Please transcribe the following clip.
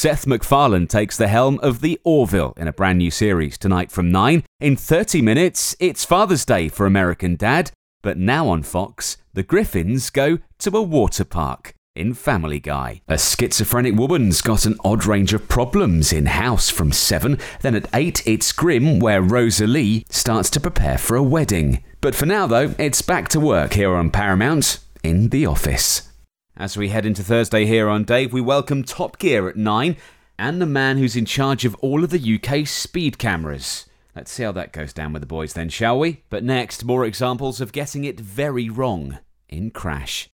Seth MacFarlane takes the helm of the Orville in a brand new series tonight from 9. In 30 minutes, it's Father's Day for American Dad, but now on Fox, the Griffins go to a water park in Family Guy. A schizophrenic woman's got an odd range of problems in House from 7. Then at 8, it's Grimm, where Rosalie starts to prepare for a wedding. But for now, though, it's back to work here on Paramount in The Office. As we head into Thursday here on Dave, we welcome Top Gear at 9 and the man who's in charge of all of the UK speed cameras. Let's see how that goes down with the boys then, shall we? But next, more examples of getting it very wrong in Crash.